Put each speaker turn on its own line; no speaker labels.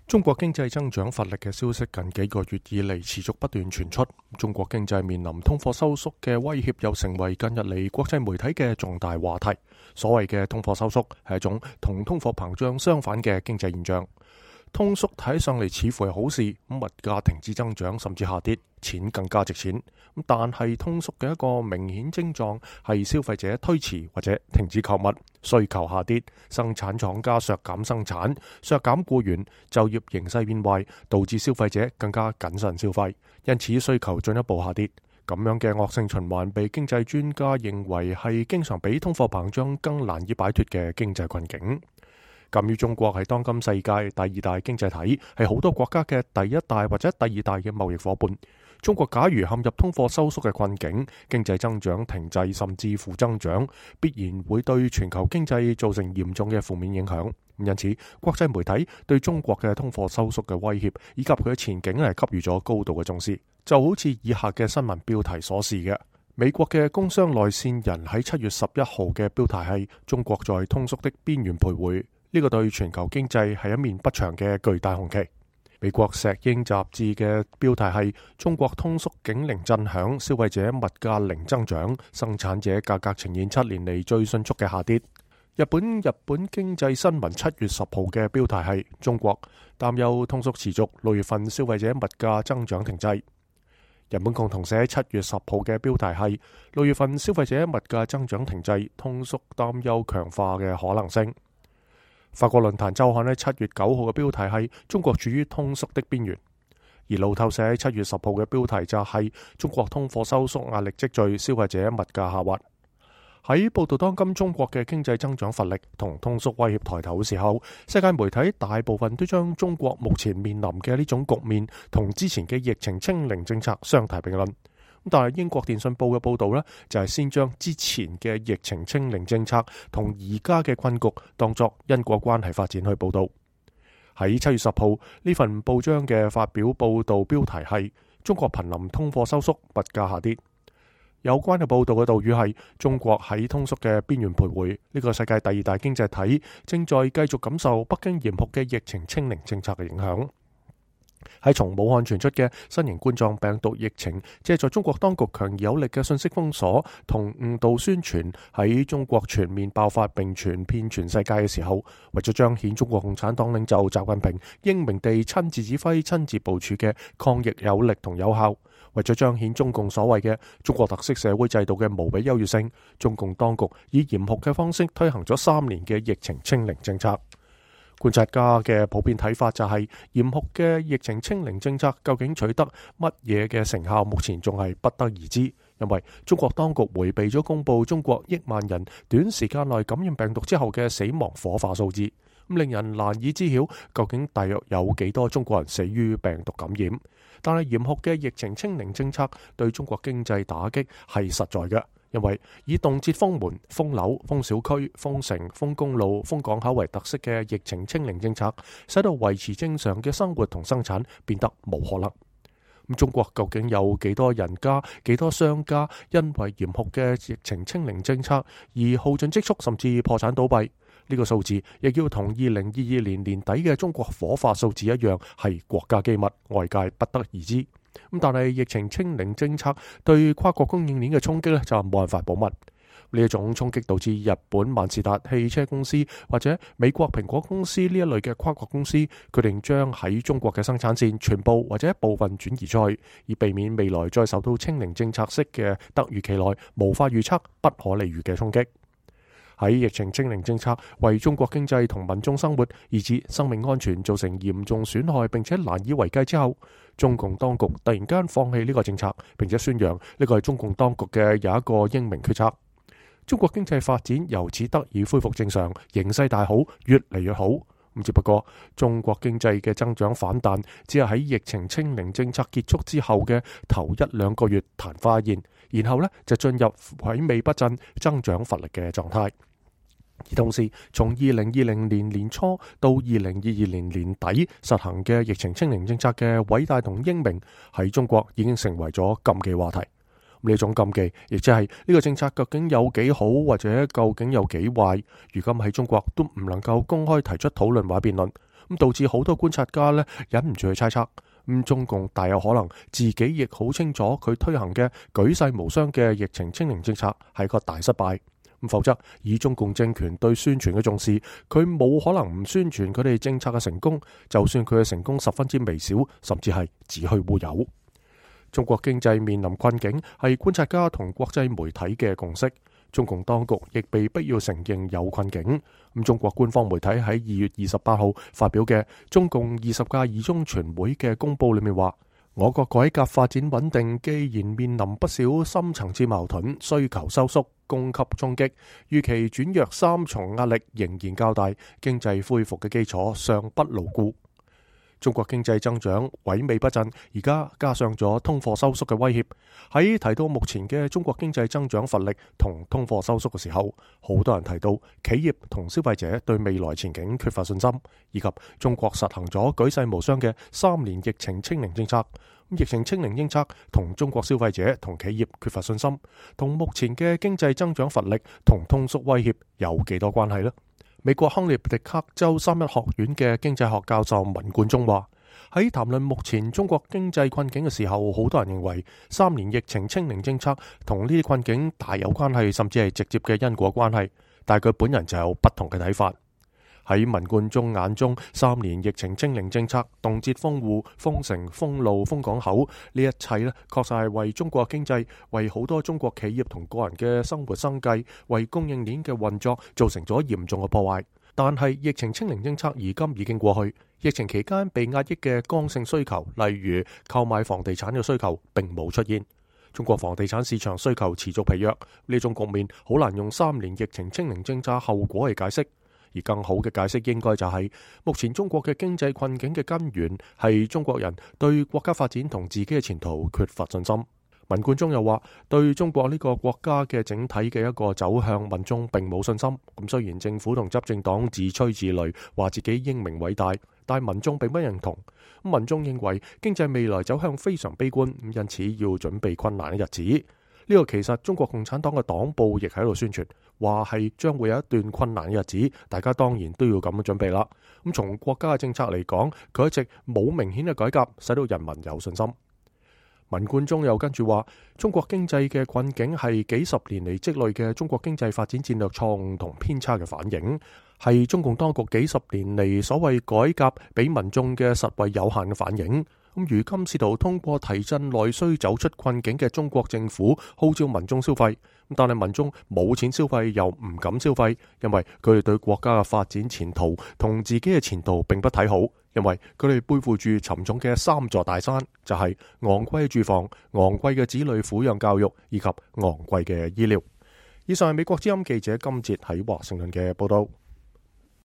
中國經濟增長乏力嘅消息近幾個月以嚟持續不斷傳出，中國經濟面臨通貨收縮嘅威脅又成為近日嚟國際媒體嘅重大話題。所謂嘅通貨收縮係一種同通貨膨脹相反嘅經濟現象。通縮睇上嚟似乎係好事，物價停止增長甚至下跌，錢更加值錢。但係通縮嘅一個明顯症狀係消費者推遲或者停止購物，需求下跌，生產廠家削減生產，削減僱員，就業形勢變壞，導致消費者更加謹慎消費，因此需求進一步下跌。咁樣嘅惡性循環被經濟專家認為係經常比通貨膨脹更難以擺脫嘅經濟困境。鑒於中國係當今世界第二大經濟體，係好多國家嘅第一大或者第二大嘅貿易夥伴。中國假如陷入通貨收縮嘅困境，經濟增長停滯甚至負增長，必然會對全球經濟造成嚴重嘅負面影響。因此，國際媒體對中國嘅通貨收縮嘅威脅以及佢嘅前景係給予咗高度嘅重視。就好似以下嘅新聞標題所示嘅，美國嘅工商內線人喺7月11號嘅標題係中國在通縮的邊緣徘徊。呢個對全球經濟係一面不祥嘅巨大紅旗。美國石英雜誌嘅標題係中國通縮警鈴震響，消費者物價零增長，生產者價格呈現7年嚟最迅速嘅下跌。日本經濟新聞7月10號嘅標題係中國擔憂通縮持續，6月份消費者物價增長停滯。日本共同社7月10號嘅標題係6月份消費者物價增長停滯，通縮擔憂強化嘅可能性。法國論壇週刊喺7月9號嘅標題係中國處於通縮的邊緣，而路透社喺7月10號嘅標題就係中國通貨收縮壓力積聚，消費者物價下滑。喺報道當今中國嘅經濟增長乏力同通縮威脅抬頭嘅時候，世界媒體大部分都將中國目前面臨嘅呢種局面同之前嘅疫情清零政策相提並論。但係英國電訊報嘅報導呢，就係先將之前嘅疫情清零政策同而家嘅困局當作因果關係發展去報導。喺7月10號呢份報章嘅發表報導標題係中國瀕臨通貨收縮，物價下跌。有關嘅報導嘅導語係中國喺通縮嘅邊緣徘徊，呢個世界第二大經濟體正在繼續感受北京嚴酷嘅疫情清零政策嘅影響。喺從武漢傳出嘅新型冠狀病毒疫情，借助中國當局強而有力嘅信息封鎖同誤導宣傳喺中國全面爆發並傳遍全世界嘅時候，為咗彰顯中國共產黨領袖習近平英明地親自指揮、親自部署嘅抗疫有力同有效，為咗彰顯中共所謂嘅中國特色社會制度嘅無比優越性，中共當局以嚴酷嘅方式推行咗3年嘅疫情清零政策。觀察家嘅普遍睇法就係嚴酷嘅疫情清零政策究竟取得乜嘢嘅成效，目前仲係不得而知。因為中國當局迴避咗公布中國億萬人短時間內感染病毒之後嘅死亡火化數字，令人難以知曉究竟大約有幾多中國人死於病毒感染。但係嚴酷嘅疫情清零政策對中國經濟打擊係實在嘅。因為以動輒封門、封樓、封小區、封城、封公路、封港口為特色嘅疫情清零政策，使到維持正常嘅生活同生產變得冇可能。中國究竟有幾多人家、幾多商家因為嚴酷嘅疫情清零政策而耗盡積蓄，甚至破產倒閉？呢個數字亦要同2022年年底嘅中國火化數字一樣，係國家機密，外界不得而知。但係疫情清零政策對跨國供應鏈嘅衝擊呢，就冇辦法保密。呢一種衝擊導致日本萬事達汽車公司或者美國蘋果公司呢一類嘅跨國公司決定將喺中國嘅生產線全部或者一部分轉移出去，以避免未來再受到清零政策式嘅突如其來、無法預測、不可理喻嘅衝擊。喺疫情清零政策為中國經濟同民眾生活以至生命安全造成嚴重損害並且難以為繼之後，中共當局突然間放棄呢個政策，並且宣揚呢個係中共當局嘅有一個英明決策。中國經濟發展由此得以恢復正常，形勢大好，越嚟越好。只不過中國經濟嘅增長反彈只係喺疫情清零政策結束之後嘅頭1-2個月曇花一現，然後就進入萎靡不振、增長乏力嘅狀態。而同時，從2020年年初到2022年年底實行嘅疫情清零政策嘅偉大同英明，喺中國已經成為咗禁忌話題。呢種禁忌，亦即係呢個政策究竟有幾好，或者究竟有幾壞，如今喺中國都唔能夠公開提出討論或辯論。 咁導致好多觀察家呢忍唔住去猜測，中共大有可能自己亦好清楚佢推行嘅舉世無雙嘅疫情清零政策係個大失敗。否則以中共政權對宣傳嘅重視，佢冇可能唔宣傳佢哋政策嘅成功，就算佢嘅成功十分之微小，甚至係子虛烏有。中國經濟面臨困境係觀察家同國際媒體嘅共識，中共當局亦被逼要承認有困境。中國官方媒體喺2月28號發表嘅中共20屆二中全會嘅公報裏面話，我國改革發展穩定既然面臨不少深層次矛盾，需求收縮、供給衝擊，預期轉弱三重壓力仍然較大，經濟恢復嘅基礎尚不牢固。中國經濟增長萎靡不振，而家加上咗通貨收縮嘅威脅。喺提到目前嘅中國經濟增長乏力同通貨收縮嘅時候，好多人提到企業同消費者對未來前景缺乏信心，以及中國實行咗舉世無雙嘅3年疫情清零政策。疫情清零政策同中國消費者同企業缺乏信心，同目前嘅經濟增長乏力同通縮威脅有幾多關係呢？美國康涅狄克州3一學院嘅經濟學教授文冠中話，喺談論目前中國經濟困境嘅時候，好多人認為3年疫情清零政策同呢啲困境大有關係，甚至係直接嘅因果關係。但係佢本人就有不同嘅睇法。喺文冠中眼中，3年疫情清零政策動輒封戶、封城、封路、封港口，呢一切呢確實係為中國經濟、為好多中國企業同個人嘅生活生計、為供應鏈嘅運作造成咗嚴重嘅破壞。但係疫情清零政策而今已經過去，疫情期間被壓抑嘅剛性需求，例如購買房地產嘅需求並冇出現。中國房地產市場需求持續疲弱，呢種局面好難用3年疫情清零政策後果嚟解釋。而更好嘅解釋應該就係，目前中國嘅經濟困境嘅根源係中國人對國家發展同自己嘅前途缺乏信心。文冠中又話，對中國呢個國家嘅整體嘅一個走向，民眾並冇信心。咁雖然政府同執政黨自吹自擂，話自己英明偉大，但民眾並不認同。民眾認為經濟未來走向非常悲觀，因此要準備困難嘅日子。呢個其實中國共產黨嘅黨報亦喺度宣傳，話係將會有一段困難嘅日子，大家當然都要咁樣準備啦。咁從國家嘅政策嚟講，佢一直冇明顯嘅改革，使到人民有信心。文冠中又跟住話，中國經濟嘅困境係幾十年嚟積累嘅中國經濟發展戰略錯誤同偏差嘅反映，係中共當局幾十年嚟所謂改革俾民眾嘅實惠有限嘅反映。如今試圖通過提振內需走出困境嘅中國政府號召民眾消費，但係民眾冇錢消費又唔敢消費，因為佢哋對國家嘅發展前途同自己嘅前途並不睇好，因為佢哋背負住沉重嘅3座大山，就係昂貴嘅住房、昂貴嘅子女撫養教育以及昂貴嘅醫療。以上係美國之音記者金哲喺華盛頓嘅報道。